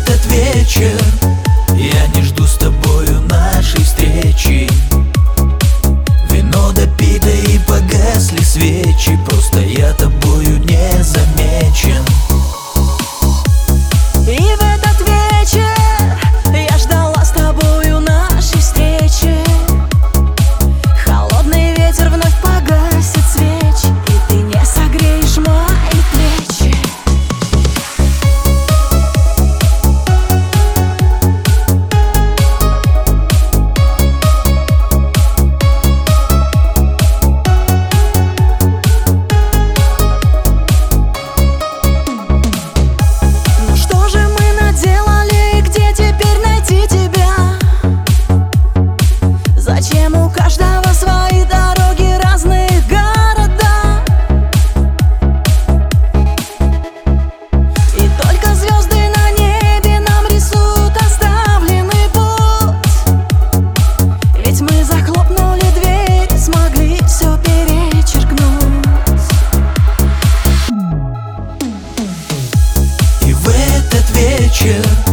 этот вечер я не жду с тобою нашей встречи. Вино допито и погасли свечи, просто я тобою не замечен. И в этот вечер я ждала с тобою нашей встречи. Холодный ветер вновь погасит свечи, и ты не согреешь мои плечи. Ну что же мы наделали, где теперь найти тебя? Зачем у каждого свои дороги, разные города? И только звезды на небе нам рисуют оставленный путь. Ведь мы захлопнули дверь, смогли все перечеркнуть. И в этот вечер